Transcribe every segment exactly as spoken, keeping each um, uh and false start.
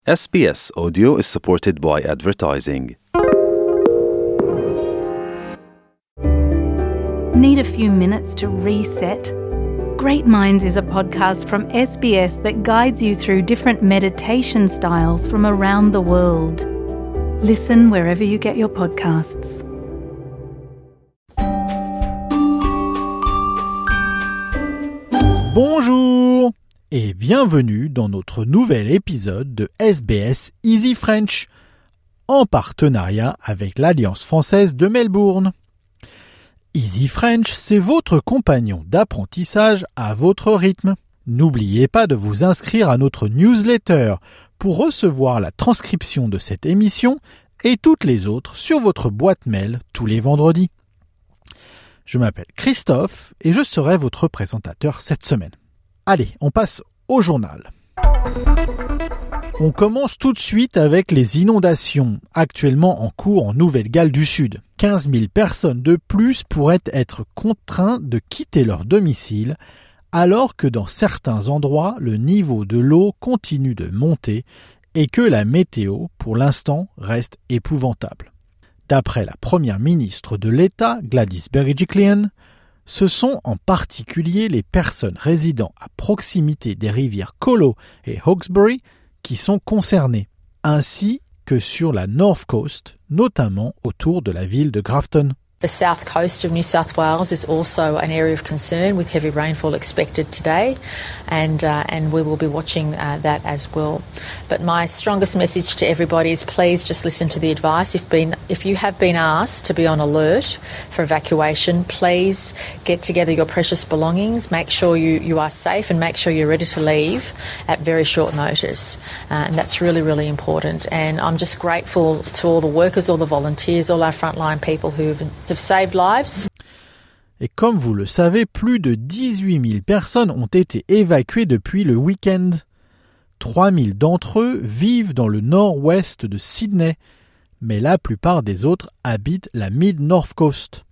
S B S Audio is supported by advertising. Need a few minutes to reset? Great Minds is a podcast from S B S that guides you through different meditation styles from around the world. Listen wherever you get your podcasts. Bonjour et bienvenue dans notre nouvel épisode de S B S Easy French, en partenariat avec l'Alliance française de Melbourne. Easy French, c'est votre compagnon d'apprentissage à votre rythme. N'oubliez pas de vous inscrire à notre newsletter pour recevoir la transcription de cette émission et toutes les autres sur votre boîte mail tous les vendredis. Je m'appelle Christophe et je serai votre présentateur cette semaine. Allez, on passe au journal. On commence tout de suite avec les inondations actuellement en cours en Nouvelle-Galles du Sud. quinze mille personnes de plus pourraient être contraintes de quitter leur domicile alors que dans certains endroits, le niveau de l'eau continue de monter et que la météo, pour l'instant, reste épouvantable. D'après la première ministre de l'État, Gladys Berejiklian, ce sont en particulier les personnes résidant à proximité des rivières Colo et Hawkesbury qui sont concernées, ainsi que sur la North Coast, notamment autour de la ville de Grafton. The south coast of New South Wales is also an area of concern with heavy rainfall expected today, and uh, and we will be watching uh, that as well. But my strongest message to everybody is please just listen to the advice. If been if you have been asked to be on alert for evacuation, please get together your precious belongings, make sure you, you are safe and make sure you're ready to leave at very short notice. Uh, and that's really, really important. And I'm just grateful to all the workers, all the volunteers, all our frontline people who have saved lives. Et comme vous le savez, plus de dix-huit mille personnes ont été évacuées depuis le week-end. trois mille d'entre eux vivent dans le nord-ouest de Sydney, mais la plupart des autres habitent la Mid-North Coast.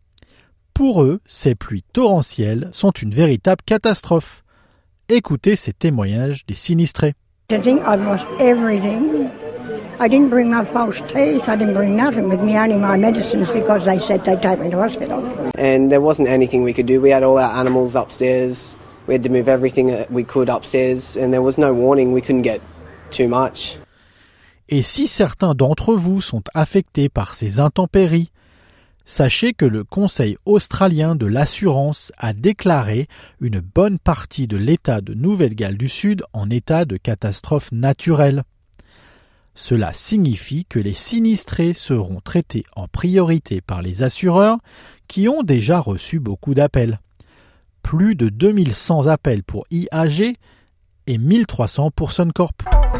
Pour eux, ces pluies torrentielles sont une véritable catastrophe. Écoutez ces témoignages des sinistrés. I think I've lost everything. I didn't bring my false teeth, I didn't bring nothing with me, only my medicines because they said they'd take me to hospital. And there wasn't anything we could do. We had all our animals upstairs. We had to move everything that we could upstairs and there was no warning. We couldn't get too much. Et si certains d'entre vous sont affectés par ces intempéries, sachez que le Conseil australien de l'assurance a déclaré une bonne partie de l'État de Nouvelle-Galles du Sud en état de catastrophe naturelle. Cela signifie que les sinistrés seront traités en priorité par les assureurs qui ont déjà reçu beaucoup d'appels. Plus de deux mille cent appels pour I A G et mille trois cents pour Suncorp.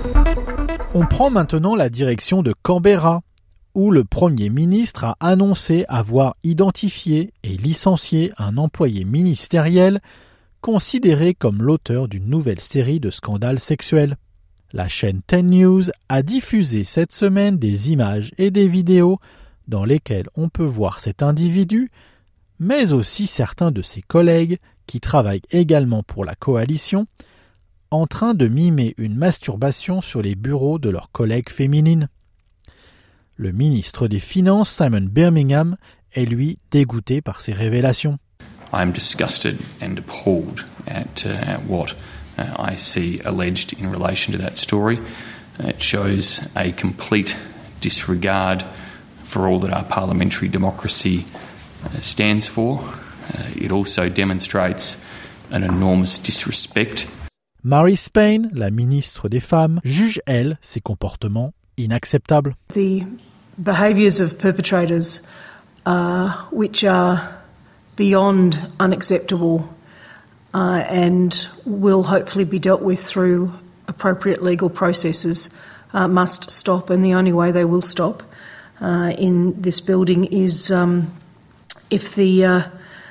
On prend maintenant la direction de Canberra, où le Premier ministre a annoncé avoir identifié et licencié un employé ministériel considéré comme l'auteur d'une nouvelle série de scandales sexuels. La chaîne Ten News a diffusé cette semaine des images et des vidéos dans lesquelles on peut voir cet individu, mais aussi certains de ses collègues qui travaillent également pour la coalition, en train de mimer une masturbation sur les bureaux de leurs collègues féminines. Le ministre des Finances, Simon Birmingham, est lui dégoûté par ces révélations. I am disgusted and appalled at, uh, at what Uh, I see alleged in relation to that story. Uh, it shows a complete disregard for all that our parliamentary democracy uh, stands for. Uh, it also demonstrates an enormous disrespect. Mary Spain, la ministre des Femmes, juge, elle, ces comportements inacceptables. The behaviours of perpetrators, uh, which are beyond unacceptable, Uh, and will hopefully be dealt with through appropriate legal processes, uh, must stop, and the only way they will stop uh, in this building is um, if the uh,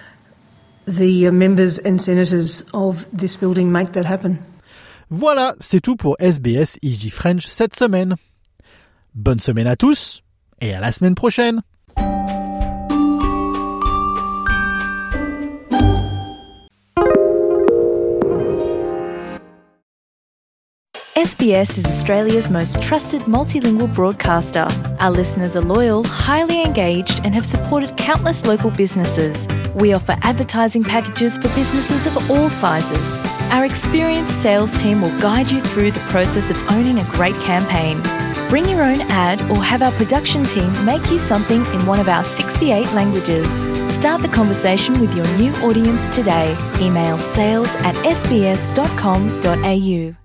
the members and senators of this building make that happen. Voilà, c'est tout pour S B S Easy French cette semaine. Bonne semaine à tous et à la semaine prochaine. S B B S is Australia's most trusted multilingual broadcaster. Our listeners are loyal, highly engaged, and have supported countless local businesses. We offer advertising packages for businesses of all sizes. Our experienced sales team will guide you through the process of owning a great campaign. Bring your own ad or have our production team make you something in one of our sixty-eight languages. Start the conversation with your new audience today. Email sales at s b s dot com dot a u.